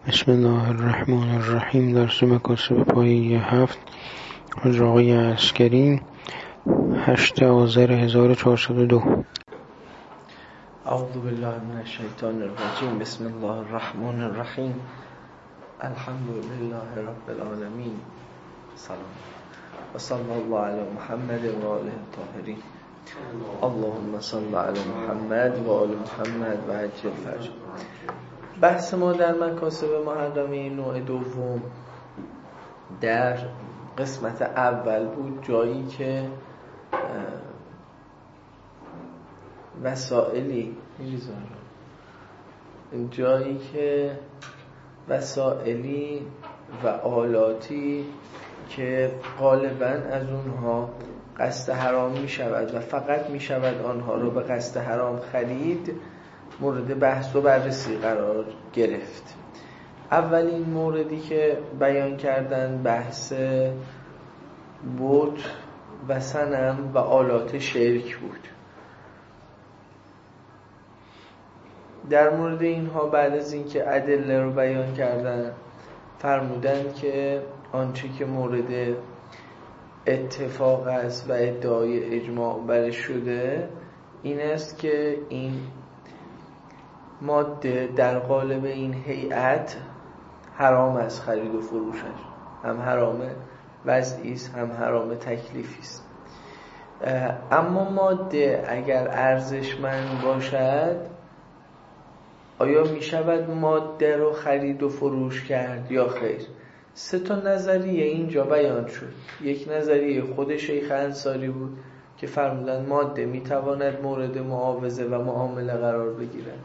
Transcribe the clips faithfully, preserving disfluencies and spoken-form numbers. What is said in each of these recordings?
بسم الله الرحمن الرحیم. درس مکاسب پایه هفت از آقای عسکری، هشت آذر هزار و چهارصد و دو. اعوذ بالله من الشیطان الرجیم. بسم الله الرحمن الرحیم. الحمد لله رب العالمین. سلام و صلی الله علی محمد و آله الطاهرین. اللهم صل علی محمد و آل محمد و عجل فرج. بحث ما در مکاسب محرمه نوع دوم در قسمت اول بود، جایی که وسائلی جایی که وسائلی و آلاتی که غالباً از اونها قصد حرام می شود و فقط می شود آنها رو به قصد حرام خرید مورد بحث و بررسی قرار گرفت. اولین موردی که بیان کردن بحث بت و صنم و آلات شرک بود. در مورد اینها بعد از اینکه ادله رو بیان کردن فرمودند که آنچه که مورد اتفاق است و ادعای اجماع برش شده این است که این ماده در قالب این هیئت حرام است، خرید و فروشش هم حرام وضعی است هم حرام تکلیفی است. اما ماده اگر ارزشمند باشد آیا می شود ماده رو خرید و فروش کرد یا خیر؟ سه تا نظریه اینجا بیان شد. یک نظریه خود شیخ انصاری بود که فرمودند ماده می تواند مورد معاوضه و معامله قرار بگیرد.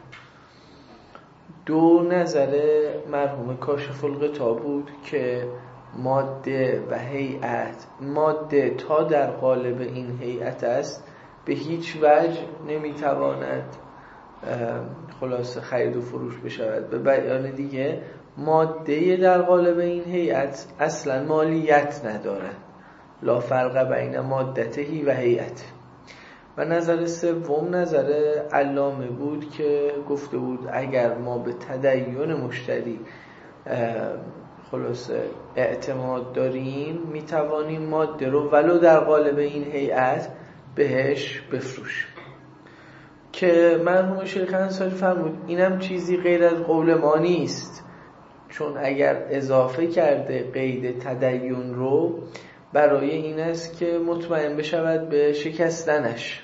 دو نظر مرحوم کاشف الغطا بود که ماده و هیئت، ماده تا در قالب این هیئت است به هیچ وجه نمیتواند خلاصه خرید و فروش بشود. به بیان دیگه ماده در قالب این هیئت اصلا مالیت ندارد، لا فرق بین مادته و هیئت. و نظر سوم نظر علامه بود که گفته بود اگر ما به تدین مشتری خلاصه اعتماد داریم میتوانیم ماده رو ولو در قالب این هیئت بهش بفروشیم. که مرحوم شیخ انصاری فرمود اینم چیزی غیر از قول ما نیست، چون اگر اضافه کرده قید تدین رو برای این است که مطمئن بشود به شکستنش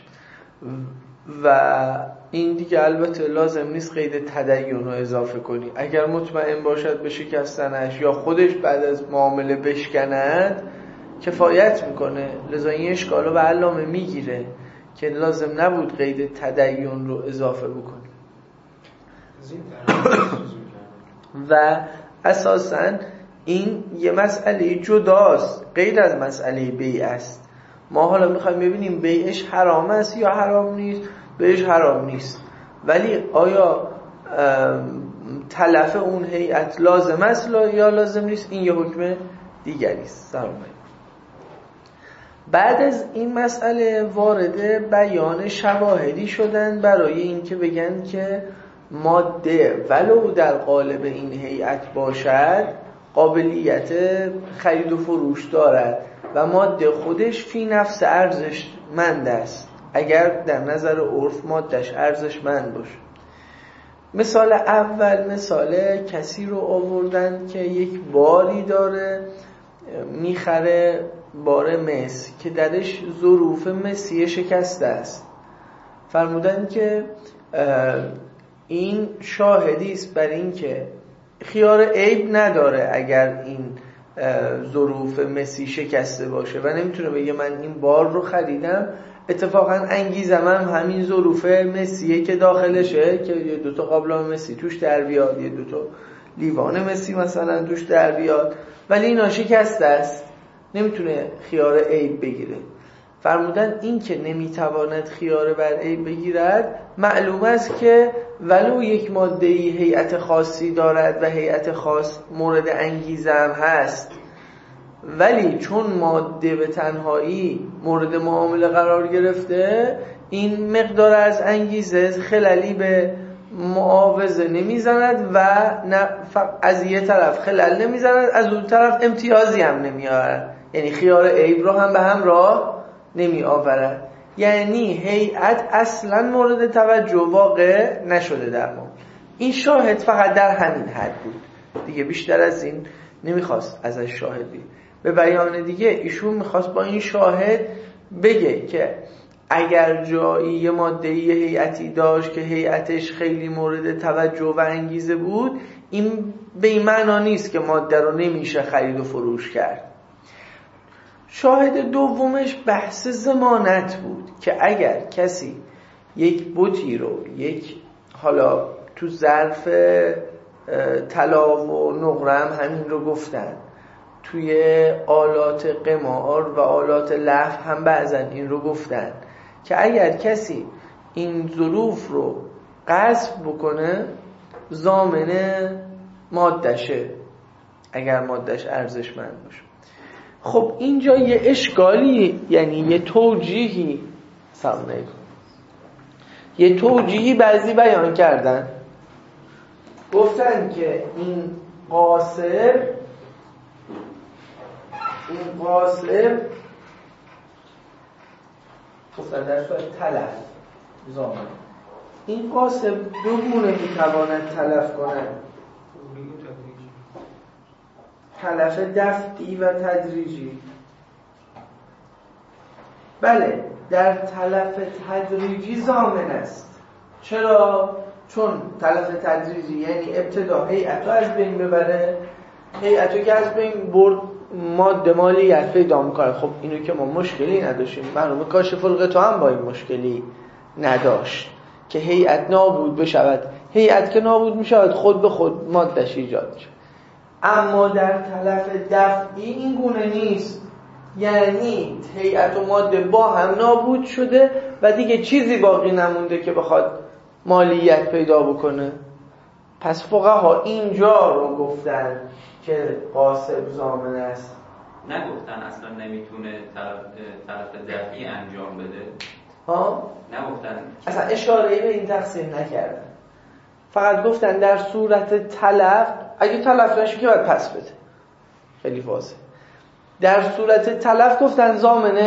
و این دیگه البته لازم نیست قید تدین رو اضافه کنی. اگر مطمئن باشد به شکستنش یا خودش بعد از معامله بشکند کفایت میکنه. لذا این اشکال رو به علامه میگیره که لازم نبود قید تدین رو اضافه بکنی. و اساساً این یه مسئله جداست، غیر از مسئله بیع است. ما حالا میخوایم ببینیم بیعش حرام است یا حرام نیست. بیعش حرام نیست، ولی آیا تلف اون هیئت لازم است یا لازم نیست، این یه حکم دیگری است. سلام علیکم. بعد از این مسئله وارد بیان شواهدی شدن برای اینکه بگن که ماده ولو در قالب این هیئت باشد قابلیت خرید و فروش دارد و ماده خودش فی نفس ارزشمند است اگر در نظر عرف مادهش ارزشمند باشه. مثال اول مثال کسی رو آوردن که یک باری داره میخره، بار مس که درش ظروف مسی شکسته است. فرمودن که این شاهدی است بر این که خیار عیب نداره اگر این ظروف مسی شکسته باشه و نمیتونه بگه من این بار رو خریدم اتفاقا انگیزم هم همین ظروف مسیه که داخلشه که یه دوتا قابلمه مسی توش در بیاد، یه دوتا لیوان مسی مثلا توش در بیاد، ولی اینا شکسته است، نمیتونه خیار عیب بگیره. فرمودن این که نمیتواند خیار بر عیب بگیرد معلوم است که ولو یک ماده‌ای هیئت خاصی دارد و هیئت خاص مورد انگیزه هم هست، ولی چون ماده به تنهایی مورد معامله قرار گرفته این مقدار از انگیزه خللی به معاوضه نمیزند و نه از یه طرف خلل نمیزند، از اون طرف امتیازی هم نمیآورد، یعنی خیار عیب رو هم به هم راه نمی آورد. یعنی هیئت اصلا مورد توجه واقع نشده در ما. این شاهد فقط در همین حد بود دیگه، بیشتر از این نمیخواست ازش شاهد بید. به بیان دیگه ایشون میخواست با این شاهد بگه که اگر جایی یه ماده هیئتی داشت که هیئتش خیلی مورد توجه و انگیزه بود، این به این معنا نیست که ماده رو نمیشه خرید و فروش کرد. شاهد دومش بحث ضمانت بود که اگر کسی یک بتی رو یک حالا تو ظرف طلا و نقره هم همین رو گفتن، توی آلات قمار و آلات لهو هم بعضا این رو گفتن که اگر کسی این ظروف رو غصب بکنه ضامن مادشه، اگر مادش ارزشمند باشه. خب اینجا یه اشکالی، یعنی یه توجیهی سلام علیکم یه توجیهی بعضی بیان کردن، گفتن که این قاصر این قاصر گفتن در صورت تلف زامن، این قاصر دو گونه میتواند تلف کنند، تلف دفعی و تدریجی. بله، در تلف تدریجی ضامن است. چرا؟ چون تلف تدریجی یعنی ابتدا هیئتو از بین ببره، هیئتو که از بین برد ماده مالیت پیدا میکنه. خب اینو که ما مشکلی نداشتیم، معلومه کاشف الغطا هم با این مشکلی نداشت که هیئت نابود بشود. هیئت که نابود میشود خود به خود مادهش ایجاد میشه. اما در تلف دفعی این گونه نیست، یعنی هیئت و ماده با هم نابود شده و دیگه چیزی باقی نمونده که بخواد مالیت پیدا بکنه. پس فقها اینجا رو گفتن که قاصب ضامن است. نگفتن اصلا نمیتونه طرف طرف دفعی انجام بده. ها؟ نگفتن اصلا اشاره‌ای به این تقسیم نکردن، فقط گفتن در صورت تلف اگه تلف نشه که باید پس بده، خیلی واضح. در صورت تلف گفتن ضامن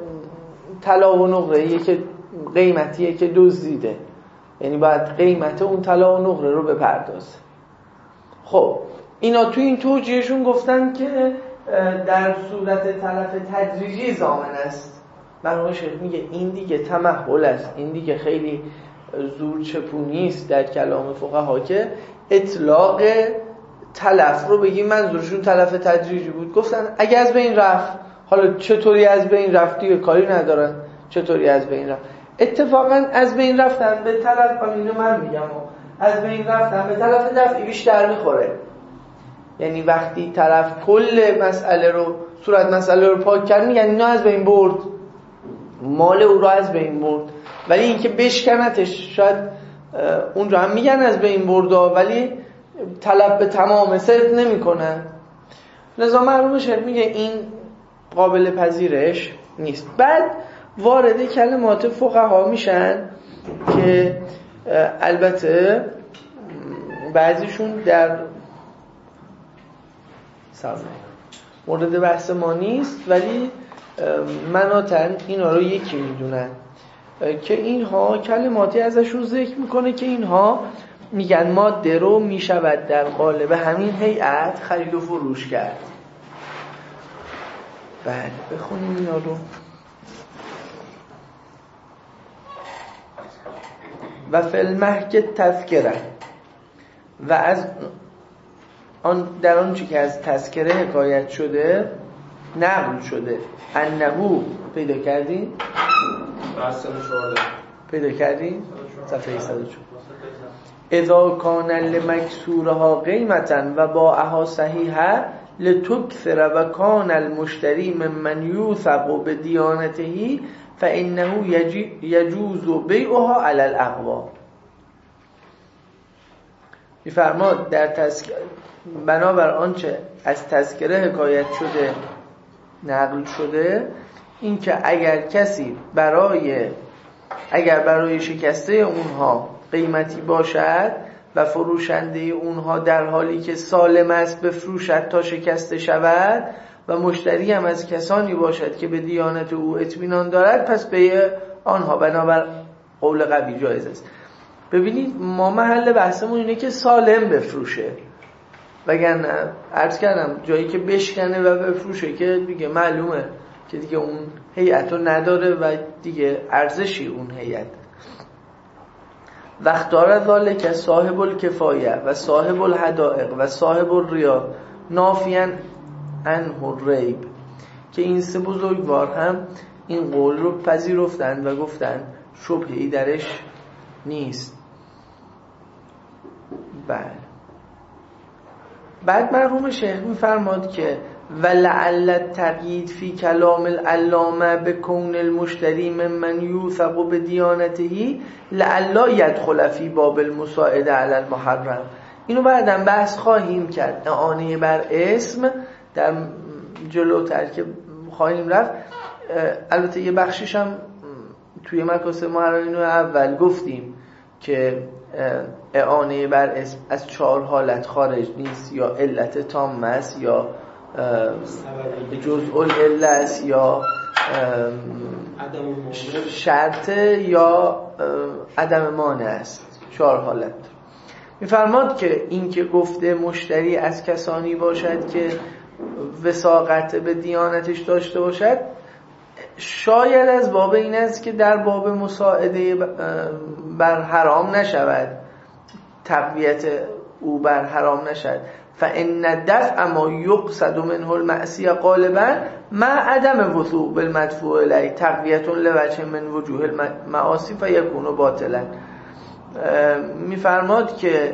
طلا و نقره‌ایه که قیمتیه که دزدیده، یعنی باید قیمت اون طلا و نقره رو بپردازه. خب اینا تو این توجیهشون گفتن که در صورت تلف تدریجی ضامن است. مرحوم شیخ میگه این دیگه تمهل است، این دیگه خیلی زور چپونی است در کلام فقها که اطلاق تلف رو بگیم منظورشون تلف تدریجی بود. گفتن اگه از بین رفت، حالا چطوری از بین رفت دیگه کاری ندارن، چطوری از بین رفت. اتفاقا از بین رفتن به تلف، اینو من میگم، از بین رفتن به تلف دفعی بیشتر میخوره. یعنی وقتی طرف کل مسئله رو صورت مسئله رو پاک کرد میگن اینا از بین برد، مال او رو از بین برد. ولی اینکه بشکنتش شاید اونجا هم میگن از بین برد، ولی طلب به تمام صدق نمیکنه. لذا مرحوم شیخ میگه این قابل پذیرش نیست. بعد وارد کلمات فقها میشن که البته بعضیشون در مورد بحث ما نیست، ولی مناطن اینا رو یکی میدونن که اینها کلماتی ازشون ذکر میکنه که اینها میگن ماده رو میشود در قالب همین هیئت خرید و فروش کرد. بله بخونیم اینا رو. و فی المحک تذکره، و از آن در آن چی که از تذکره حکایت شده نقل شده انهو، پیدا کردین؟ پیدا کردین؟ صفحه صد و چهار. اذا کان لمکسورها قیمتا و باعها صحیحه لتکثر و کان المشتری ممن یوثق بدیانته فانه یجوز بیعها علی الاقوا. میفرماد در تذکره بنابر آنچه از تذکره حکایت شده نقل شده این که اگر کسی برای اگر برای شکسته اونها قیمتی باشد و فروشنده اونها در حالی که سالم است بفروشد تا شکسته شود و مشتری هم از کسانی باشد که به دیانت او اطمینان دارد، پس به آنها بنابر قول قوی جایز است. ببینید ما محل بحثمون اینه که سالم بفروشه، وگرنه عرض کردم جایی که بشکنه و بفروشه که دیگه معلومه که دیگه اون هیئت رو نداره و دیگه ارزشی اون هیئت. وقتار ذالک صاحب الکفایه و صاحب الحدائق و صاحب الریا نافیان عنه الریب، که این سه بزرگوار هم این قول رو پذیرفتند و گفتند شبهه‌ای درش نیست. بله. بعد مرحوم شیخ می‌فرماد که ولعل التقیید فی کلام العلامه به کون المشتری ممن یوثق بدیانته لعل یدخل فی باب المساعده علی المحرم. اینو بعداً بحث خواهیم کرد، اعانه بر اسم در جلوتر که خواهیم رفت. البته یه بخشش هم توی مکاسب محرمین اول گفتیم که اعانه بر اسم از چهار حالت خارج نیست، یا علت تام است، یا جزء العله است، یا شرط، یا عدم مانع است. چهار حالت. می‌فرماد که این که گفته مشتری از کسانی باشد که وثاقت به دیانتش داشته باشد، شاید از باب این است که در باب مساعده بر حرام نشود، تقویت او بر حرام نشود. فإن دفع ما یقصد منه المعصیه غالبا مع عدم وثوق بالمدفوع الیه تقویة لوجه من وجوه المعاصی فیکون باطلا. میفرماد که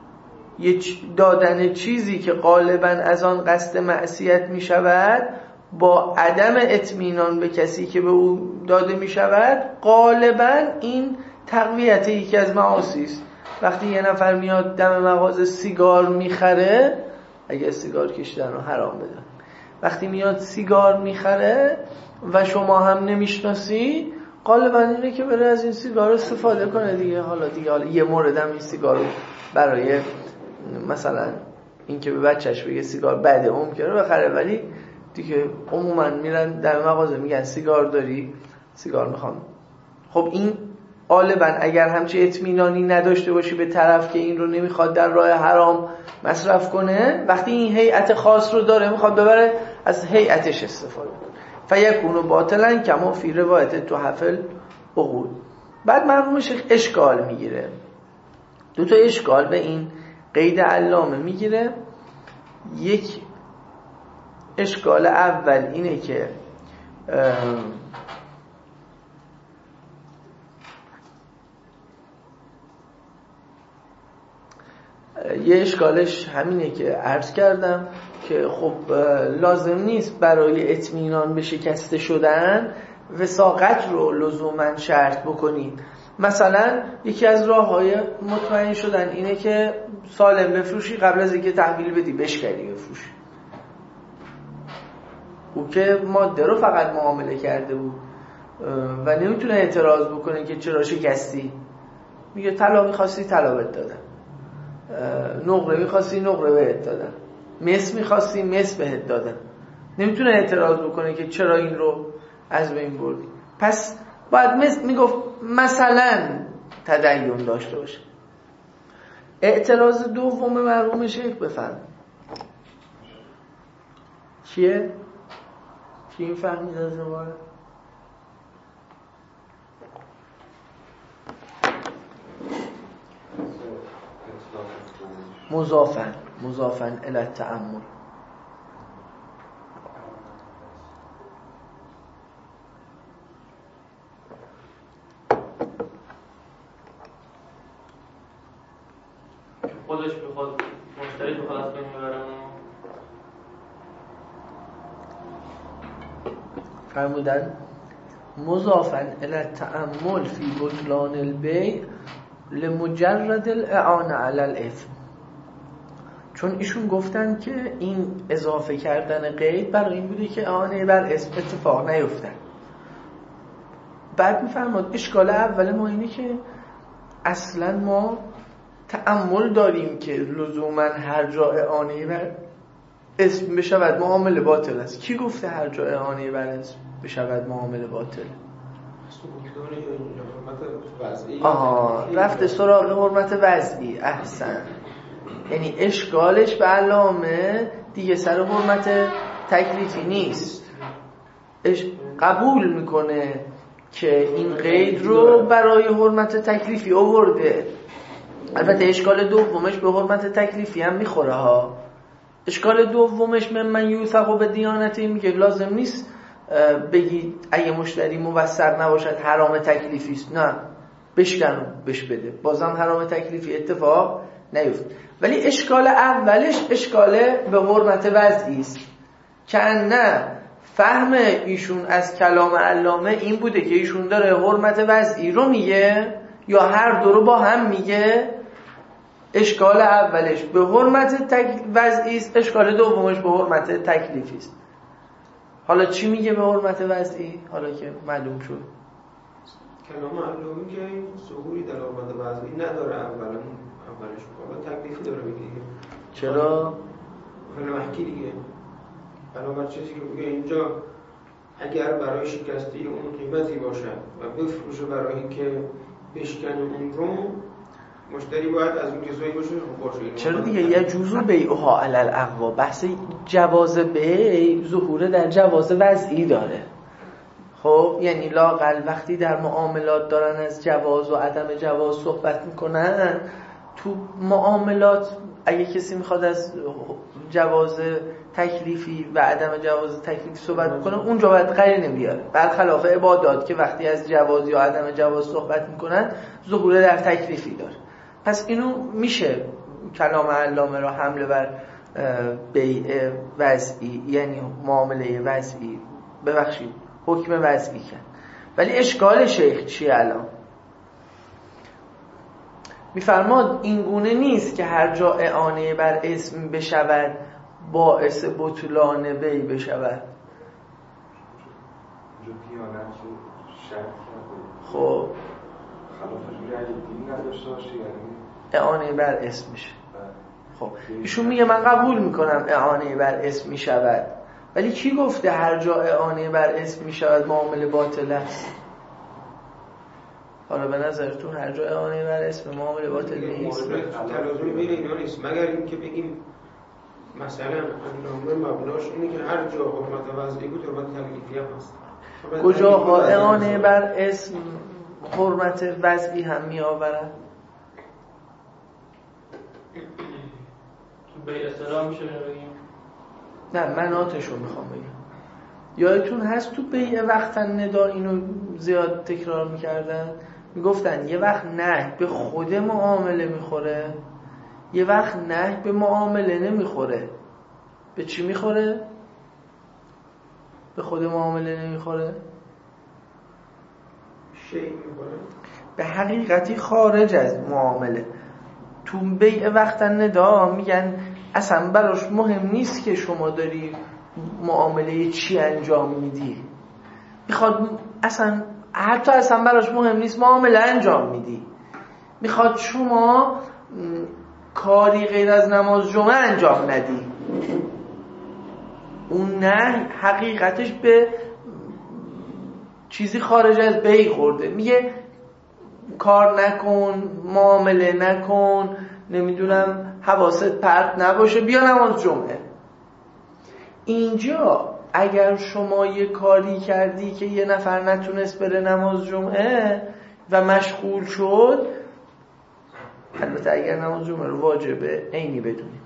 دادن چیزی که غالبا از آن قصد معصیت می شود با عدم اطمینان به کسی که به او داده می شود، غالبا این تقویت یکی از معاصی است. وقتی یه نفر میاد دم مغازه سیگار میخره، اگه سیگار کشیدن رو حرام بدن، وقتی میاد سیگار میخره و شما هم نمیشناسی، غالبا اینه که بره از این سیگار استفاده کنه دیگه. حالا دیگه حالا یه موردم این سیگار رو برای مثلا این که به بچهش بگه سیگار بده ممکنه بخره، ولی دیگه عموما میرن در مغازه میگن سیگار داری؟ سیگار میخوام. خب این غالبا اگر همچه اطمینانی نداشته باشی به طرف که این رو نمیخواد در راه حرام مصرف کنه، وقتی این هیئت خاص رو داره میخواد ببره از هیئتش استفاده کنه، فیکونو باطلا کما فی روایت تحفل عقول. بعد مرحوم شیخ اشکال میگیره، دو تا اشکال به این قید علامه میگیره. یک اشکال اول اینه که یه اشکالش همینه که عرض کردم که خب لازم نیست برای اطمینان به شکسته شدن وثاقت رو لزوما شرط بکنید. مثلا یکی از راه‌های مطمئن شدن اینه که سالم بفروشی، قبل از اینکه تحویل بدی بشکنی بفروشی. او که ماده رو فقط معامله کرده بود و نمیتونه اعتراض بکنه که چرا شکستی. میگه طلا می‌خواستی طلا بهت دادم، نقره می‌خواستی نقره بهت دادم، مس می‌خواستی مس بهت دادم. نمیتونه اعتراض بکنه که چرا این رو از بین بردی. پس باید مس میگفت مثلا تدین داشته باشه. اعتراض دوم مرحوم شیخ بفرم چیه؟ چی این فهمید از نواره؟ مضافن مضافن الی التأمل. خودش بخواد مشتری بخواد از بین ببرن. فرمودن مضافن الی التأمل فی بطلان البیع لمجرد الاعانه علی الاثم. چون ایشون گفتن که این اضافه کردن قید برای این بوده که اعانه بر اسم اتفاق نیفتن. بعد میفرماد اشکال اول ما اینه که اصلا ما تأمل داریم که لزوما هر جا اعانه بر اسم بشود معامله باطل است. کی گفته هر جا اعانه بر اسم بشود معامله باطل؟ آها، رفته سراغ حرمت وضعی. احسن. یعنی اشکالش به علامه دیگه سر حرمت تکلیفی نیست، اش... قبول میکنه که این قید رو برای حرمت تکلیفی آورده. البته اشکال دومش به حرمت تکلیفی هم میخوره ها. اشکال دومش من من یوثق به دیانتی میگه لازم نیست بگی اگه مشتری موثق نباشد حرام تکلیفی است، نه بشکن بش بده، بازم حرام تکلیفی اتفاق نیفت. ولی اشکال اولش اشکال به حرمت وضعی است که نه فهم ایشون از کلام علامه این بوده که ایشون داره حرمت وضعی رو میگه یا هر دو رو با هم میگه. اشکال اولش به حرمت تک... وضعی است، اشکال دومش به حرمت تکلیفی است. حالا چی میگه به حرمت وضعی؟ حالا که معلوم شد کلام علامه که این ظهوری در حرمت وضعی نداره. اولا اولش حالا تکلیفی داره میگه. چرا؟ حالا محکی دیگه بنابر چیزی که میگه اینجا اگر برای شکستی اون قیمتی باشد و بفروشه برای اینکه بشکنه اون رو، مشتری باید از اون کسایی باشه خوب باشه. چرا دیگه یه جزو بیعها علی الاقوا. بحث جواز بیع ظهور در جواز وضعی داره. خب یعنی لااقل وقتی در معاملات دارن از جواز و عدم جواز صحبت میکنن، تو معاملات اگه کسی میخواد از جواز تکلیفی و عدم جواز تکلیفی صحبت میکنه اونجا باید قرینه بیاره، برخلاف عبادات که وقتی از جواز یا عدم جواز صحبت میکنن ظهور در تکلیفی داره. پس اینو میشه کلام علامه را حمله بر بیع وضعی یعنی معامله وضعی ببخشید حکم وضعی کرد. ولی اشکال شیخ چیه الان؟ میفرماد این گونه نیست که هر جا اعانه بر اسم بشود باعث بطلان بیع بشود. خب اعانه بر اسم میشه. خب ایشون میگه من قبول میکنم اعانه بر اسم میشود، ولی کی گفته هر جا اعانه بر اسم میشود معامله باطل است؟ حالا به نظرتون هر جا اعانه بر اسم معامله باطل نیست؟ تلازم بین اینا نیست، مگر اینکه بگیم مثلا علامه مبناش اینه که هر جا حرمت وضعی بود حرمت تکلیفی هم هست. کجاها اعانه بر اسم حرمت وضعی هم می آورد؟ تو بیع اصطلاح میشه بگیم؟ نه مناتشو میخوام بگم. یادتون هست تو بیع وقت ندا اینو زیاد تکرار میکردن، میگفتن یه وقت نه به خود معامله میخوره، یه وقت نه به معامله نمیخوره. به چی میخوره؟ به خود معامله نمیخوره؟ شیء میخوره؟ به حقیقتی خارج از معامله. تو بیع وقت ندا میگن اصلا براش مهم نیست که شما داری معامله چی انجام میدی، میخواد اصلا حتی اصلا براش مهم نیست معامله انجام میدی، میخواد شما کاری غیر از نماز جمعه انجام ندی. اون نه حقیقتش به چیزی خارج از بیع خورده. میگه کار نکن، معامله نکن، نمیدونم حواست پرت نباشه، بیا نماز جمعه. اینجا اگر شما یه کاری کردی که یه نفر نتونست بره نماز جمعه و مشغول شد، البته اگر نماز جمعه رو واجبه عینی بدونی،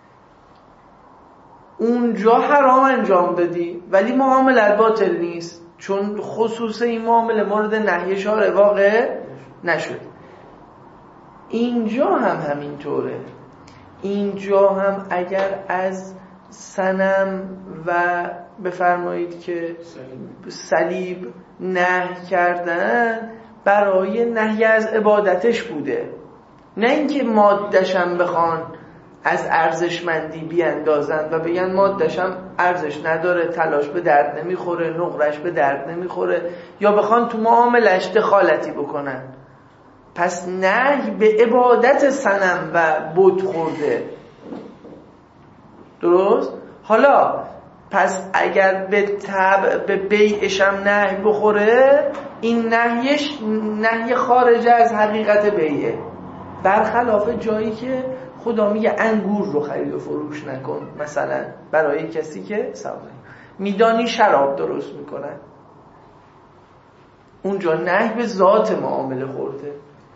اونجا حرام انجام دادی ولی معاملت باطل نیست، چون خصوص این معامله مورد نهی شارع واقع نشد. اینجا هم همینطوره. اینجا هم اگر از صنم و بفرمایید که صلیب نهی کردن، برای نهی از عبادتش بوده، نه اینکه ماده‌شم بخوان از ارزشمندی بیاندازن و بگن ماده‌شم ارزش نداره، تلاش به درد نمیخوره، نقرش به درد نمیخوره، یا بخوان تو معاملش دخالتی بکنن. پس نهی به عبادت صنم و بت خورده. درست؟ حالا پس اگر به تبع به بیعش هم نهی بخوره، این نهیش نهی خارج از حقیقت بیعه، برخلاف جایی که خدا میگه انگور رو خرید و فروش نکن، مثلا برای کسی که سواری میدانی شراب درست میکنن، اونجا نهی به ذات معامله خورده.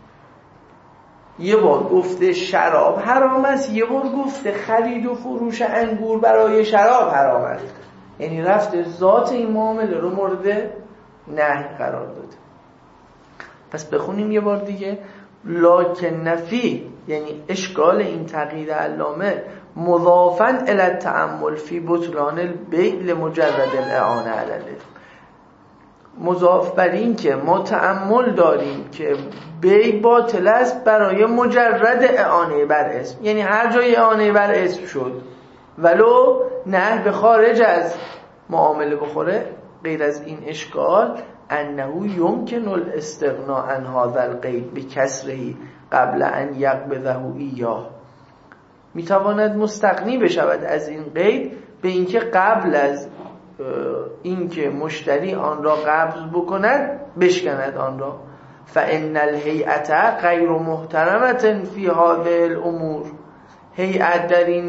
یه بار گفته شراب حرام است، یه بار گفته خرید و فروش انگور برای شراب حرام است، یعنی رفته ذات این معامله رو مورد نهی قرار داده. پس بخونیم یه بار دیگه. لکن نفی یعنی اشکال این تقیید علامه مضافاً الی التأمل فی بطلان البیع لمجرد الاعانه علی الاثم، مضاف بر این که ما تأمل داریم که بیع باطل است برای مجرد اعانه بر اسم، یعنی هر جای اعانه بر اسم شد ولو نه به خارج از معامله بخوره، غیر از این اشکال انه یمکن الاستغناء عن هذا القید بکسره قبل ان یقبضه ایاه، میتواند مستغنی بشود از این قید به اینکه قبل از اینکه مشتری آن را قبض بکند بشکند آن را. فان الهیئه غیر محترمه فی هذه الامور، هیئت در این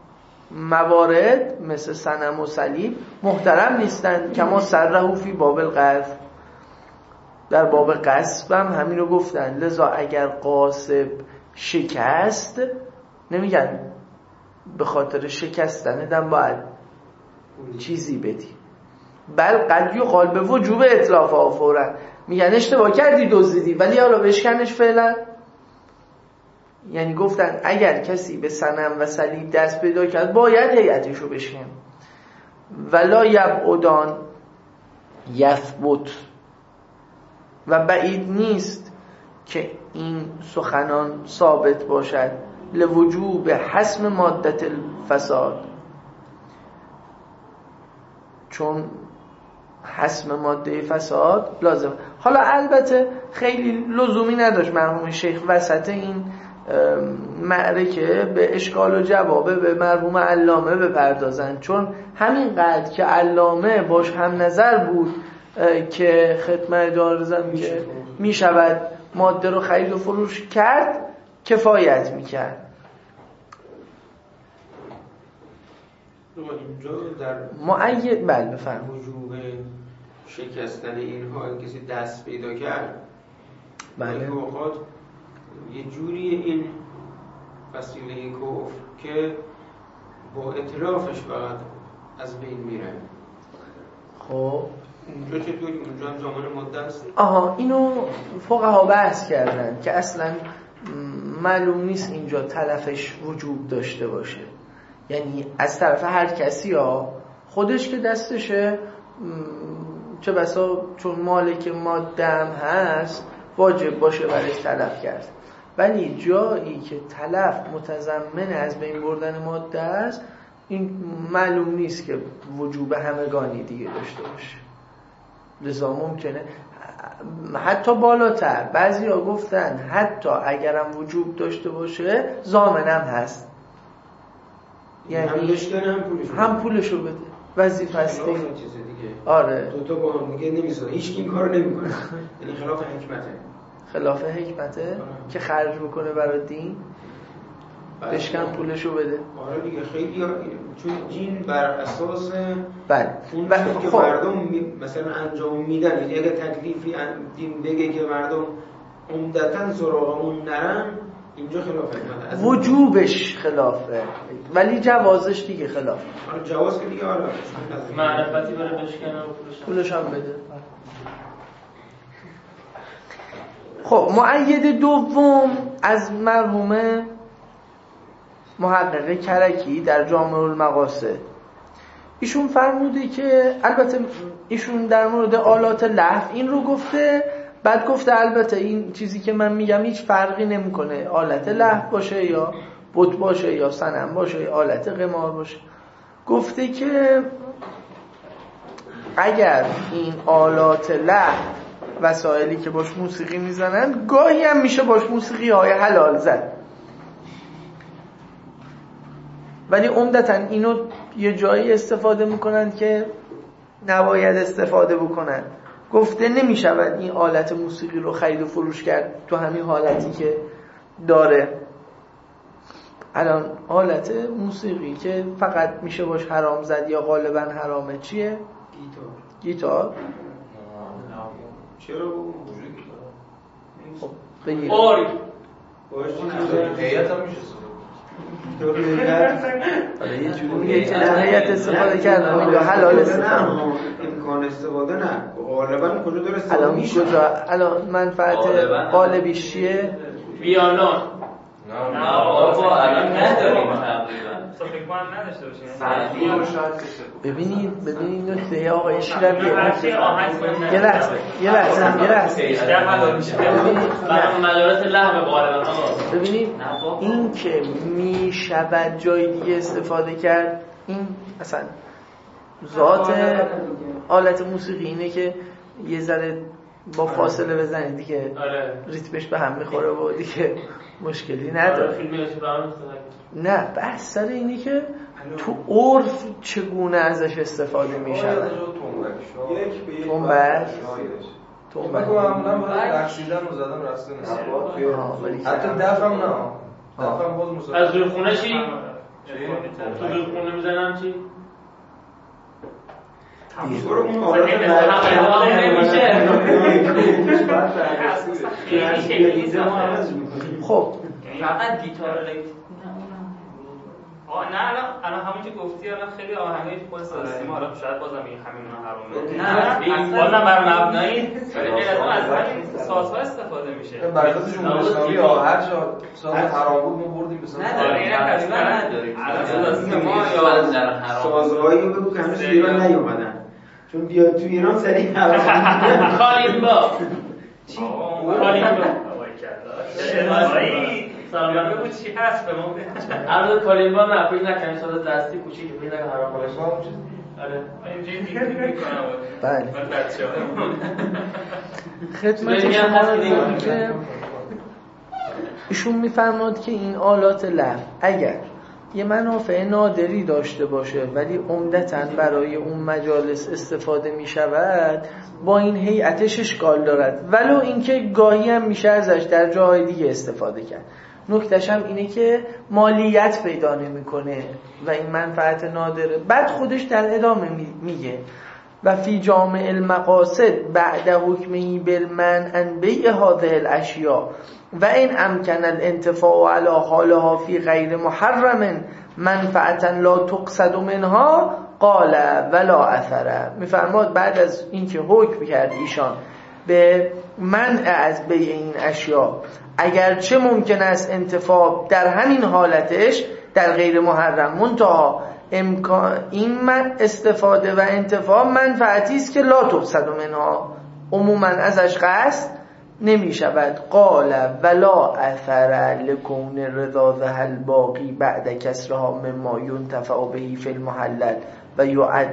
موارد مثل صنم و صلیب محترم نیستند. کما صرحوا فی باب القذف، در باب قصب هم همین رو گفتن. لذا اگر قاصب شکست، نمیگن به خاطر شکستن دم باید چیزی بدی، بل قد یقال به وجوب اتلاف آفورا، میگن اشتباه کردی دزدیدی ولی حالا بشکنش فعلا. یعنی گفتن اگر کسی به صنم و صلیب دست پیدا کرد باید هیئتش رو بشکن. ولا یبعدان یثبت، و بعید نیست که این سخنان ثابت باشد لوجوب حسم مادت الفساد، چون حسم ماده فساد لازم. حالا البته خیلی لزومی نداشت مرحوم شیخ وسط این معرکه به اشکال و جوابه به مرحوم علامه بپردازن، چون همین قدر که علامه باش هم نظر بود که خدمت دارزم که می شود ماده رو خرید و فروش کرد کفایت می کرد. اینجا در معید بله بفرم وجوب شکستن اینها کسی دست پیدا کرد، بله اوقات یه جوری این وسیله کفر که با اطلافش فقط از بین میره. خب اونجا چطوری؟ اونجا هم زمان ماده است؟ آها اینو فقها بحث کردن که اصلا معلوم نیست اینجا تلفش وجوب داشته باشه، یعنی از طرف هر کسی ها خودش که دستشه چه بسا چون مالک ماده هم هست واجب باشه برش تلف کرد، ولی جایی که تلف متضمن از بین بردن ماده است این معلوم نیست که وجوب همگانی دیگه داشته باشه. لذا ممکنه حتی بالاتر بعضی ها گفتن حتی اگرم وجوب داشته باشه ضامنم هست، یعنی هم بشکنه هم پولشو هم پولشو بده، وظیفه است دیگه. آره دو تا با هم میگه نمیسازه، هیچ کی این کارو نمیکنه، یعنی خلاف حکمته. خلاف حکمته آره. که خرج بکنه برای دین بشکن پولشو بده. آره دیگه خیلی ها... چون دین بر اساس بله اون چیزی که مردم می... مثلا انجام میدن، یعنی اگه تکلیفی دین بگه که مردم عمدتاً سراغ اون نرن، اینجا خلاف حکمته. وجوبش خلافه ولی جوازش دیگه خلافه. آره جواز که دیگه آره معرفتی بره بشکنه و پولش هم بده. خب مؤید دوم از مرحوم محقق کرکی در جامع المقاصد، ایشون فرموده که البته ایشون در مورد آلات لهو این رو گفته، بعد گفته البته این چیزی که من میگم هیچ فرقی نمیکنه آلت لهو باشه یا بت باشه یا صنم باشه یا آلت قمار باشه. گفته که اگر این آلات لهو وسایلی که باش موسیقی میزنن، گاهی هم میشه باش موسیقی های حلال زد، ولی عمدتاً اینو یه جایی استفاده میکنن که نباید استفاده بکنن. گفته نمیشود این آلت موسیقی رو خرید و فروش کرد تو همین حالتی که داره. الان آلت موسیقی که فقط میشه باش حرام زد یا غالبا حرامه چیه؟ گیتار. گیتار؟ چرا وجود گیتار؟ خب بگیر. ارگ. باش هیئت هم میشه حالا یه جوری میگه که در هیئت استفاده کردن میگه حلال استفاده امکان استفاده نه غالبا کجا داره استفاده الان میشه. کجا الان منفعت غالبیش چیه؟ ویالون. نه بابا الان نداریم تقریبا. فکر کنم نداشته باشیم. ببینید ببینید نکته آقای شیرازی یه لحظه یه لحظه یه لحظه برای مدارس لهو غالبا. ببینید این که می شود جای دیگه استفاده کرد، این اصلا ذات آلت موسیقی اینه که یه ذره با فاصله بزنید دیگه ریتمش به هم میخوره و دیگه مشکلی نداره. نه بحث سر اینه که تو عرف چگونه ازش استفاده میشه. تنبک تنبک معمولا برای رقصیدن و زدن رقص نیست. حتی دفم نه. دفم باز مسابقه. از روی خونه چی؟ تو روی خونه میزنن چی؟ برو اون آلت نمیشه. خب فقط گیتار الکتریک آه نه الان الان همون که گفتی الان خیلی آهنگای خود سازی ما حالا شاید بازم این همین حرامه نه بازم بر مبنای از همین سازها استفاده میشه. برای جمهوری اسلامی ها هر جا ساز حرام بود ما بردیم به ساز نداریم. سازهایی رو بگو که هنوز ایران نیومدن، چون بیاد تو ایران سریع حرام. کالیمبا چی؟ کالیمبا سلام بگو چی هست به ما؟ عرض کالیمبا نه فکر نکنید ساز دستی کوچیک فکر نکنید حرام باشه. آره اینجوری دیگه میکنم. بله من بچه‌ها خدمت شما که ایشون میفرماد که این آلات لهو اگر یه منافع نادری داشته باشه ولی عمدتاً برای اون مجالس استفاده می شود، با این هیئتش اشکال دارد، ولو اینکه گاهی هم میشه ازش در جاهای دیگه استفاده کرد. نکتهش هم اینه که مالیت پیدا نمیکنه و این منفعت نادره. بعد خودش در ادامه میگه و فی جامع المقاصد بعد حکمه بالمنع عن بیع هذه الاشیاء و این امکن الانتفاع علی حالها فی غیر محرم منفعتا لا تقصد منها قال ولا اثر. میفرماد بعد از اینکه حکم کرد ایشان به منع از بیع این اشیاء، اگرچه ممکن است انتفاع در همین حالتش در غیر محرم، منتها امکان این من استفاده و انتفاع منفعتی است که لا تقصد منها عموما ازش قصد نمی شود. قال ولا اثر لکون رضاضه الباقی بعد کسرها مما ینتفع به فی المحلل و یعد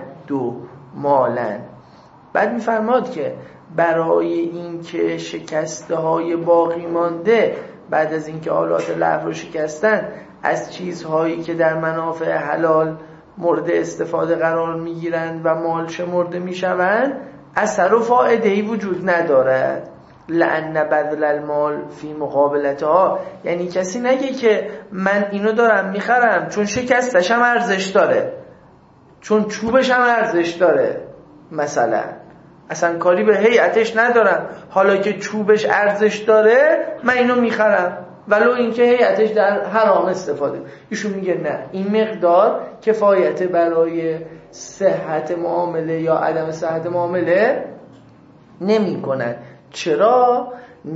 مالا. بعد می فرماد که برای اینکه شکسته های باقی مانده بعد از اینکه آلات لهو رو شکستن از چیزهایی که در منافع حلال مورد استفاده قرار میگیرند و مال شمرده میشوند اثر و فائده‌ای وجود ندارد. لأن بذل المال فی مقابلتها، یعنی کسی نگه که من اینو دارم میخرم چون شکستش هم ارزش داره، چون چوبش هم ارزش داره، مثلا اصلا کاری به هیئتش ندارم، حالا که چوبش ارزش داره من اینو میخرم ولو اینکه هیئتش در حرام استفاده. ایشون میگه نه، این مقدار کفایت برای صحت معامله یا عدم صحت معامله نمی کند. چرا؟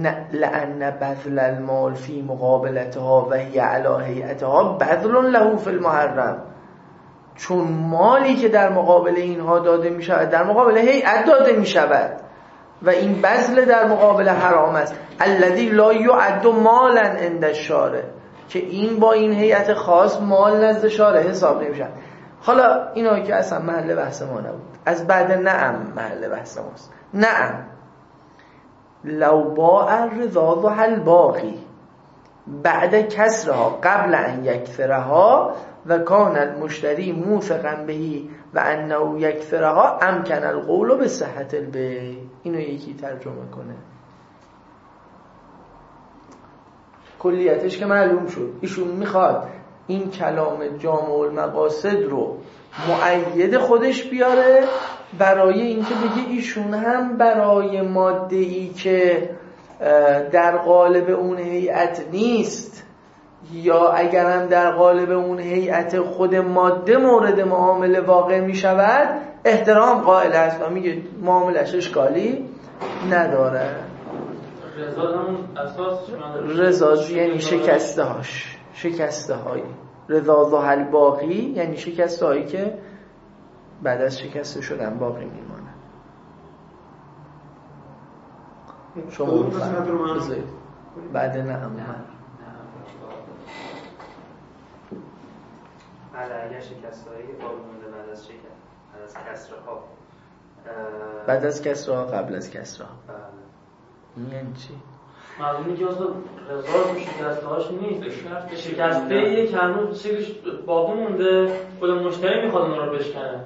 لأن بذل المال فی مقابلتها و هی علی هیئتها بذل له فی المحرم، چون مالی که در مقابل اینها داده می شود در مقابل هیئت داده می شود و این بذل در مقابل حرام است. الذی لا یعد مالا عند الشارع، که این با این هیئت خاص مال نزد شارع حساب نمی شود. حالا اینا که اصلا محل بحث ما نبود، از بعد نعم محل بحث ماست. نعم لو باع الرضاض الباقی بعد کسرها قبل ان یکثرها و کان المشتری موثقا بهی و انه یکثرها امکن القول به صحت البیع. اینو یکی ترجمه کنه. کلیتش که معلوم شد. ایشون میخواد این کلام جامع المقاصد رو مؤید خودش بیاره برای اینکه بگه ایشون هم برای ماده‌ای که در قالب اون هیئت نیست یا اگرم در قالب اون هیئت خود ماده مورد معامله واقع می شود احترام قائل است و میگه معاملش اشکالی نداره. رضا همون اساس رضا یعنی شکسته هاش شکسته هایی رضا ظهل باقی یعنی شکسته هایی که بعد از شکسته شدن باقی میمانه. شما بذارید بعد نه هم نه بعد اگر شکستهایی باقی مونده بعد از شکست بعد از کسرها بعد از کسرها قبل از کسرها این یعنی چی؟ معلومی که اصلا رضا رو شکسته هاش نیست شکسته یه که هنوز چیزش باقی مونده خود مشتری میخواد اون رو بشکنه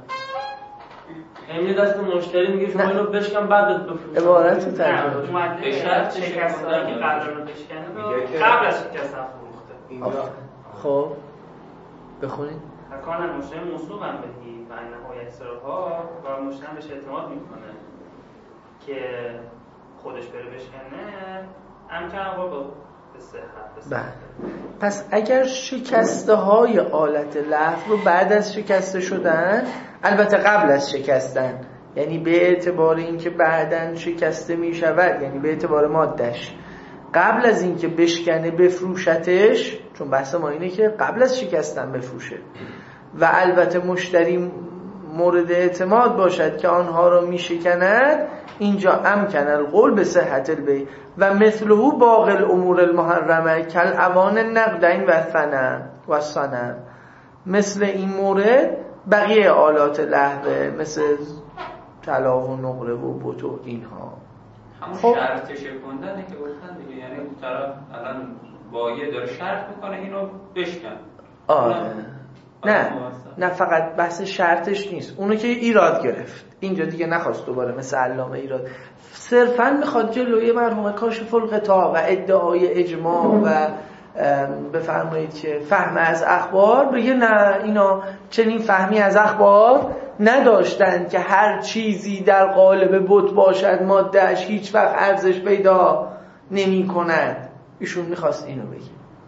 یعنی دست مشتری میگه شما اینو بشکن بعد بفروش عبارت رو ترجمه به شرط شکستهایی که قبل رو بشکنه قبل از شکست هم فروخته. خب بخونید کان المشتری موثوقا بهی و انه یکثرها و مشتری بهش اعتماد میکنه که خودش بره بشکنه امکان با به صحت. بله. پس اگر شکسته های آلت لهو رو بعد از شکسته شدن، البته قبل از شکستن، یعنی به اعتبار اینکه بعداً شکسته می شود، یعنی به اعتبار مادهش، قبل از اینکه بشکنه بفروشتش، چون بحث ما اینه که قبل از شکستن بفروشه و البته مشتری مورد اعتماد باشد که آنها را می شکند، اینجا امکن القول به صحت البیع و مثله باقی الامور المحرمه کل اوان نقدین و ثنم و صنم. مثل این مورد بقیه آلات لهوه مثل طلا و نقره و بت و اینها. همون خب. شرط شکوندنه که گفتن دیگه، یعنی طرف الان بایع داره شرط میکنه اینو بشکن. آره نه نه فقط بحث شرطش نیست، اونو که ایراد گرفت اینجا دیگه نخواست دوباره مثل علامه ایراد، صرفاً میخواد جلوی مرحوم کاشف الغطا و ادعای اجماع و بفرمایید که فهم از اخبار بگه نه اینا چنین فهمی از اخبار نداشتن که هر چیزی در قالب بت باشد مادهش هیچ وقت ارزش پیدا نمی کند. ایشون میخواست اینو بگه،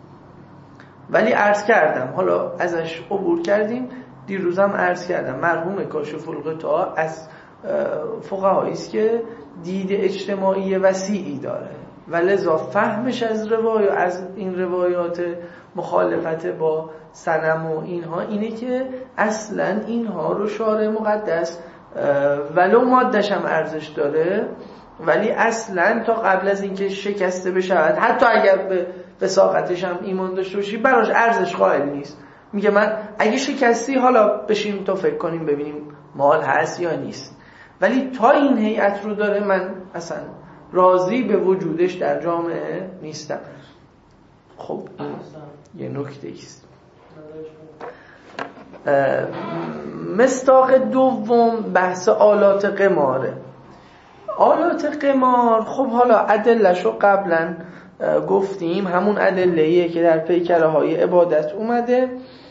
ولی عرض کردم حالا ازش عبور کردیم، دیروزم عرض کردم مرحوم کاشف الغطا از فقهایی است که دید اجتماعی وسیعی داره و لذا فهمش از روایات از این روایات مخالفت با صنم و اینها اینه که اصلا اینها رو شارع مقدس ولو مادهش هم ارزش داره ولی اصلا تا قبل از اینکه شکسته بشود حتی اگر به وثاقتش هم ایمان داشته باشی براش ارزش قائل نیست. میگه من اگه شکستی حالا بشیم تا فکر کنیم ببینیم مال هست یا نیست، ولی تا این هیئت رو داره من اصلا راضی به وجودش در جامعه نیستم. خب این یه نکته است. مصداق دوم بحث آلات قماره. آلات قمار خب حالا ادله‌شو قبلا گفتیم، همون ادله‌ایه که در پیکره های عبادت اومده.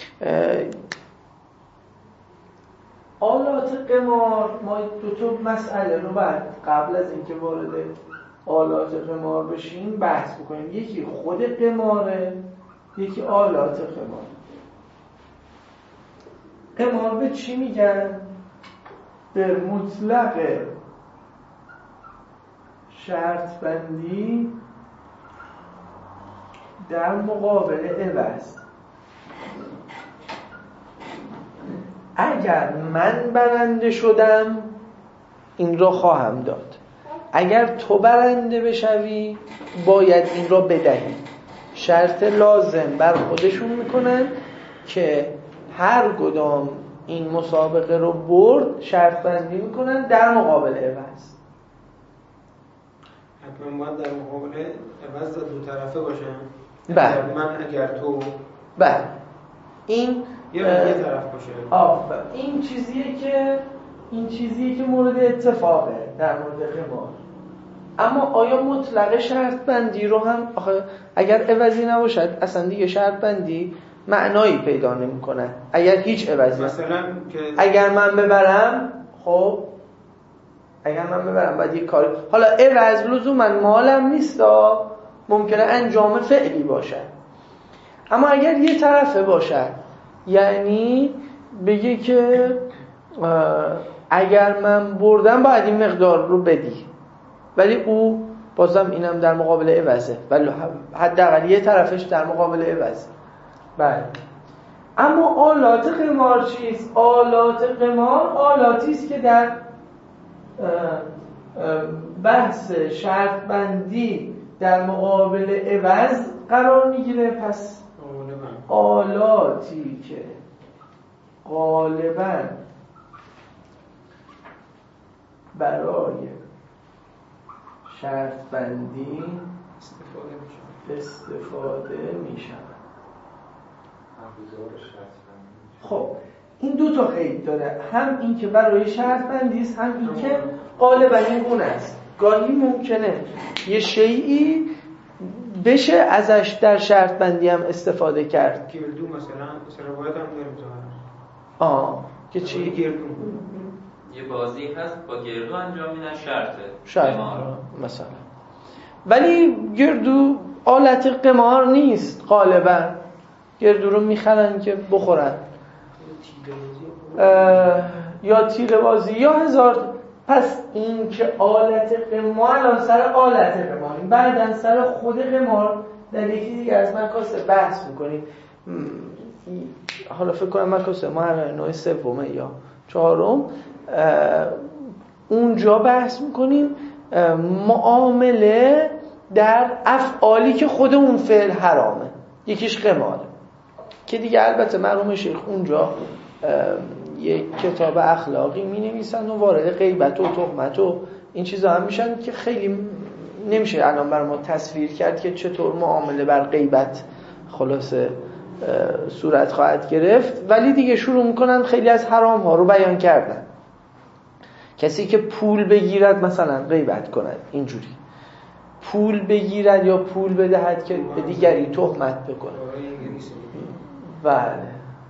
آلات قمار ما دو تا مسئله رو بعد قبل از اینکه وارد آلات قمار بشیم بحث بکنیم، یکی خود قماره، یکی آلات قمار. قمار به چی میگن؟ به مطلق شرط بندی در مقابل عوض. اگر من برنده شدم این را خواهم داد، اگر تو برنده بشوی باید این را بدهی. شرط لازم بر خودشون میکنن که هر کدام این مسابقه رو برد شرط بندی میکنن در مقابل عوض. من باید در مقابله عوض دو طرفه باشم. بله. من اگر تو بله این یه یه طرف باشه. آفر. این چیزیه که این چیزیه که مورد اتفاقه در مورد قمار. اما آیا مطلق شرط بندی رو هم آخه اگر عوضی نباشد اصلا دیگه شرط بندی معنایی پیدا نمی‌کنه. اگر هیچ عوضی مثلا که اگر من ببرم خب اگر من ببرم بعد یه کاری حالا عوض لزوما مالم نیستا، ممکنه انجام فعلی باشه. اما اگر یه طرفه باشه یعنی بگه که اگر من بردم باید این مقدار رو بدی، ولی او بازم اینم در مقابل عوضه، ولی حداقل یه طرفش در مقابل عوضه. بله. اما آلات قمار چیست؟ آلات قمار آلاتی است که در بحث شرط بندی در مقابل عوض قرار میگیره. پس آلاتی که غالباً برای شرط بندی استفاده میشه استفاده میشن. خب این دو تا قید داره، هم این که برای شرط بندی است، هم این که غالبا این گونه است. گاهی ممکنه یه شیئی بشه ازش در شرط بندی هم استفاده کرد. گردو مثلا مثلا روایت هم داریم ظاهرا آه که چی؟ گردو یه بازی هست با گردو انجام میدن شرطه شرط مثلا، ولی گردو آلت قمار نیست. غالبا گردو رو میخرن که بخورن یا تیر بازی یا هزار. پس این که آلت قمار الان سر آلت قمار، بعدن سر خود قمار در یکی دیگه از مکاسب بحث میکنیم. حالا فکر کنم مکاسب ما هر نوع سومه یا چهارم اونجا بحث میکنیم معامله در افعالی که خود اون فعل حرامه، یکیش قماره که دیگه البته مرحوم شیخ اونجا یک کتاب اخلاقی می نویسن و وارد غیبت و تهمت و این چیزا هم میشن که خیلی نمیشه الان برای ما تصویر کرد که چطور معامله بر غیبت خلاصه صورت خواهد گرفت، ولی دیگه شروع میکنن خیلی از حرام ها رو بیان کردن. کسی که پول بگیرد مثلا غیبت کند، اینجوری پول بگیرد یا پول بدهد که به دیگری تهمت بکنه. بله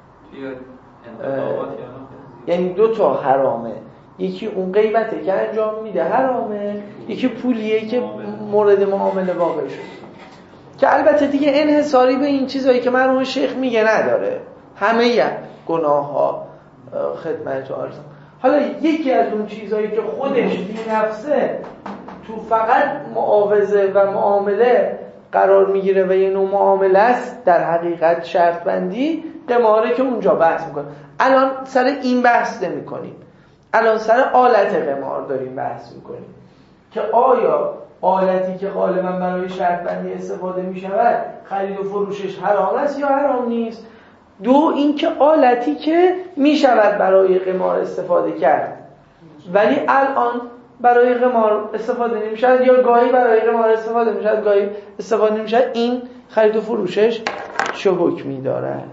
یعنی دو تا حرامه، یکی اون غیبته که انجام میده حرامه، یکی پولیه که مورد معامله واقع شد، که البته دیگه انحصاری به این چیزایی که مرحوم شیخ میگه نداره، همه گناه ها خدمت عرضم. حالا یکی از اون چیزایی که خودش بی نفسه تو فقط معاوضه و معامله قرار میگیره و یه نوع معامله است در حقیقت شرط بندی، قماره که اونجا بحث میکنه. الان سر این بحث نمی کنیم، الان سر آلت قمار داریم بحث میکنیم که آیا آلتی که غالبا برای شرط بندی استفاده میشود خرید و فروشش حرام است یا حرام نیست. دو اینکه آلتی که میشود برای قمار استفاده کرد ولی الان برای قمار استفاده نمیشود، یا گاهی برای قمار استفاده میشود گاهی استفاده نمیشود، این خرید و فروشش چه حکمی دارد.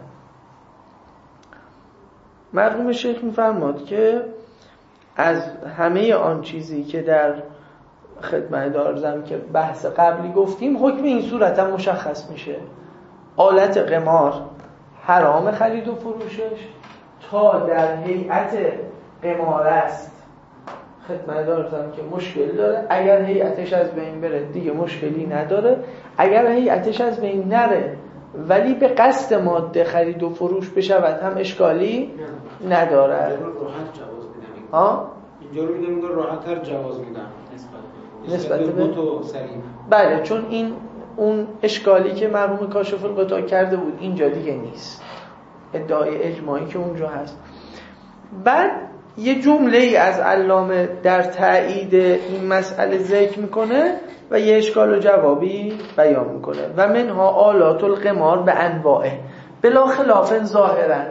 مرحوم شیخ میفرماد که از همه آن چیزی که در خدمت عرضم که بحث قبلی گفتیم حکم این صورت هم مشخص میشه. آلت قمار حرام خرید و فروشش تا در هیئت قمار است، خدمت عرضم که مشکل داره. اگر هیئتش از بین بره دیگه مشکلی نداره، اگر هیئتش از بین نره ولی به قصد ماده خرید و فروش بشود هم اشکالی نداره. راحت جواز میدم. ها اینجا رو میگم میگم راحت تر جواز میدم نسبت به بوتو سلیم. بله، چون این اون اشکالی که مرحوم کاشف الغطا کرده بود اینجا دیگه نیست، ادعای اجماعی که اونجا هست. بعد یه جمله ای از علامه در تایید این مسئله ذکر میکنه و یه اشکال و جوابی بیان میکنه. و منها آلات القمار به انواعه بلا خلاف ظاهرا،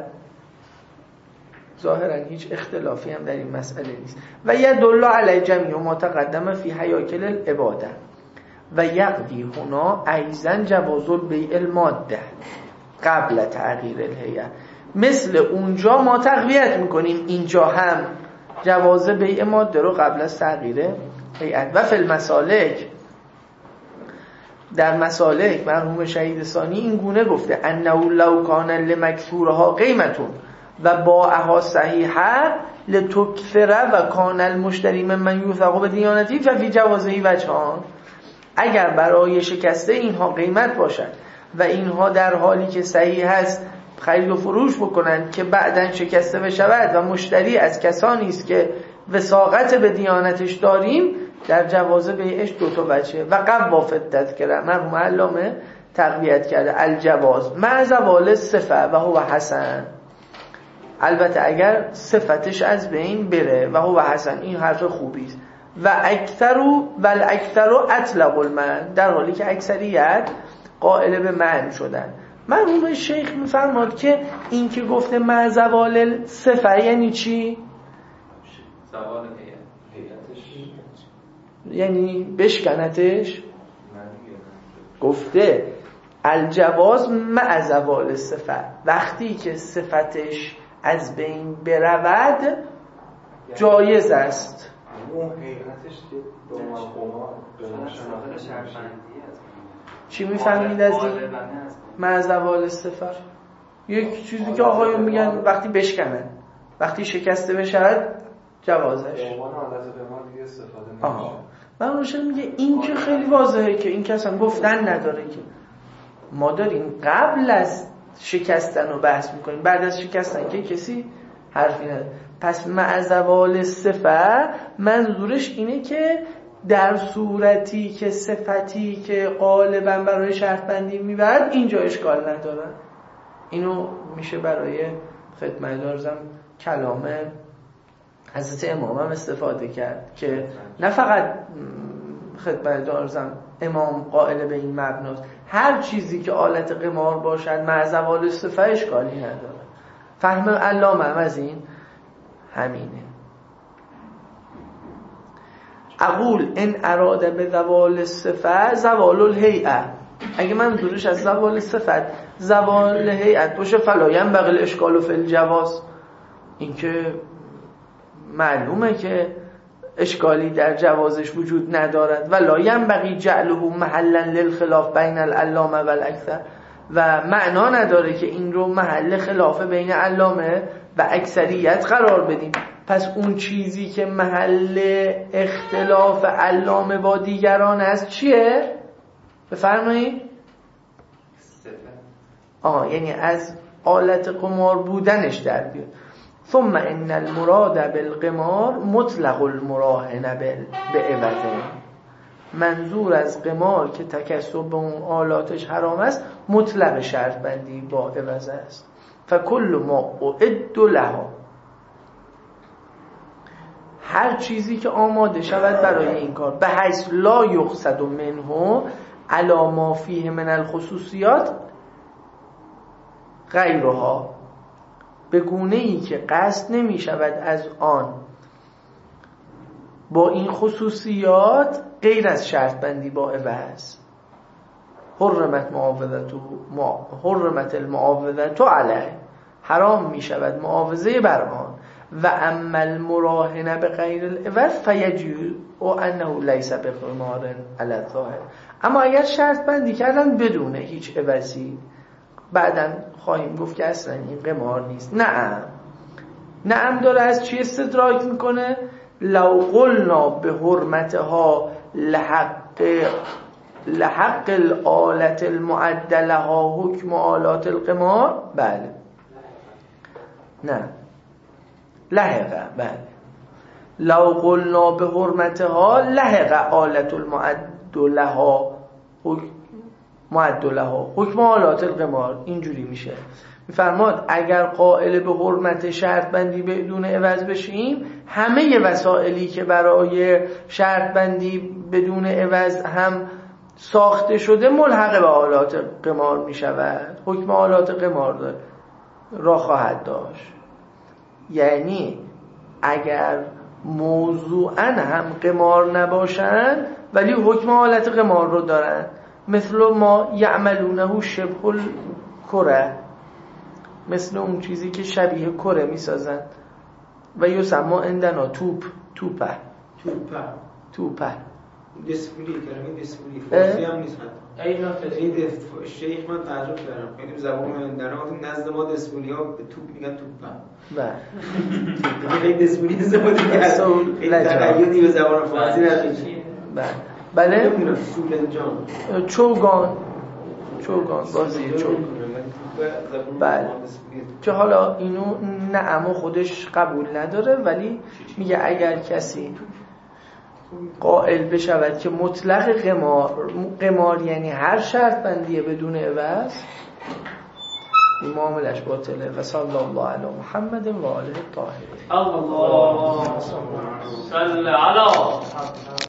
ظاهرا هیچ اختلافی هم در این مسئله نیست. و یدل علی جمیع ما تقدم فی حیاکل العباده، و یقضی هنا ایضا جواز البیع الماده قبل تغییر الهیئه. مثل اونجا ما تقویت میکنیم اینجا هم جواز بیع ماده رو قبل از تغییر هیئت. و فی المسالک، در مسالک مرحوم شهید ثانی این گونه گفته انه لو کان لمکسورها قیمتون و باعها صحیحه لتکثر و کان المشتری ممن یوثق بدیانتی ففی جوازه وجهان. اگر برای شکسته اینها قیمت باشد و اینها در حالی که صحیح هست خرید و فروش بکنند که بعداً شکسته بشود و مشتری از کسانی است که وثاقت به دیانتش داریم، در جواز بیعش دو تا وجه. و قوا فی التذکره، مرحوم علامه تقویت کرده الجواز مع زوال صفه و هو حسن، البته اگر صفتش از بین بره و هو حسن، این حرف خوبی است. و اکثرو و الاکثرو اطلق المن، در حالی که اکثریت قائل به من شدن. مرحوم شیخ میفرماد که این که گفته مع زوال صفه یعنی چی؟ زوال هیئتش یعنی بشکنتش. گفته الجواز مع زوال صفه، وقتی که صفتش از بین برود جایز است. اون هیئتش که دو مفهوم چی میفهمید از این مع زوال صفه؟ یک چیزی که آقایون میگن وقتی بشکنن، وقتی شکسته بشود جوازش. عنوان حالت به ما دیگه استفاده نمیشه. آها، من روشن میگه این که خیلی واضحه که این که اصلا گفتن نداره، که ما داریم قبل از شکستن رو بحث میکنیم، بعد از شکستن که کسی حرفی نداره. پس مع زوال صفه منظورش اینه که در صورتی که صفتی که غالبا برای شرط بندی میبرد اینجا اشکال نداره. اینو میشه برای خدمت دارزم کلام حضرت امام هم استفاده کرد که نه فقط خدمت دارزم امام قائل به این مبناست، هر چیزی که آلت قمار باشد مع زوال صفه اشکالی نداره. فهم علامه هم از این همینه. اقول ان اراده به زوال صفه زوال الهیئه، اگه منظورش از زوال صفت زوال هیئت باشه فلایم بغل اشکال و فی الجواز، این که معلومه که اشکالی در جوازش وجود ندارد. و لا ینبغی جعله محلا للخلاف بین العلامه و الاکثر، و معنا نداره که این رو محل خلاف بین علامه و اکثریت قرار بدیم. پس اون چیزی که محل اختلاف علامه با دیگران است چیه؟ بفرمایید. آه یعنی از آلت قمار بودنش در بیاد. ثم ان المراد بالقمار مطلق المراهنه بعوضه، منظور از قمار که تکسب به اون آلاتش حرام است مطلق شرط بندی با عوض است. فکل ما اعد لها، هر چیزی که آماده شود برای این کار، به حیث لا یقصد منه علی ما فیه من الخصوصیات غیرها، به گونه ای که قصد نمی شود از آن با این خصوصیات غیر از شرط بندی با عوض. حرمت معاوضته حرمت المعاوضه علیه، حرام می شود معاوضه بر آن. و اما المراهنه به غیر العوض فیجوز و انه لیس بقمار علی الظاهر، اما اگر شرط بندی کردن بدون هیچ عوضی، بعداً خواهیم گفت که اصلا این قمار نیست. نعم نعم داره از چی استدراک میکنه؟ لو قلنا به حرمتها لحق لحق الآلت المعدلها حکم آلات القمار، بله نه لحقه، بله لو قلنا به حرمتها لحق آلت المعدلها حکم معدلها حکم آلات القمار، اینجوری میشه. میفرماد اگر قائل به حرمت شرط بندی بدون عوض بشیم، همه وسائلی که برای شرط بندی بدون عوض هم ساخته شده ملحق به آلات قمار میشود، حکم آلات قمار داره را خواهد داشت. یعنی اگر موضوعاً هم قمار نباشن ولی حکم حالت قمار رو دارن، مثل ما یعملونه شبه الکره، مثل اون چیزی که شبیه کره میسازن. و یسمى عندنا توپ توپه توپه توپه دسپولی، کلمه دسپولی فارسی هم نیست. این این شیخ من تعجب کردم، خیلی زبان عندنا نزد ما دسپولی ها به توپ میگن توپه. بله خیلی دسپولی استفاده کرد، خیلی تغییری به زبان فارسی نداشت. بله بله نمیدونم سولنجان چوگان چوگان بازی چوگان. بله که حالا اینو نه اما خودش قبول نداره، ولی میگه اگر کسی قائل بشود که مطلق قمار قمار یعنی هر شرط بندیه بدون عوض، این معاملش باطله. و صلی الله علی محمد و آله الطاهرین. الله صل علی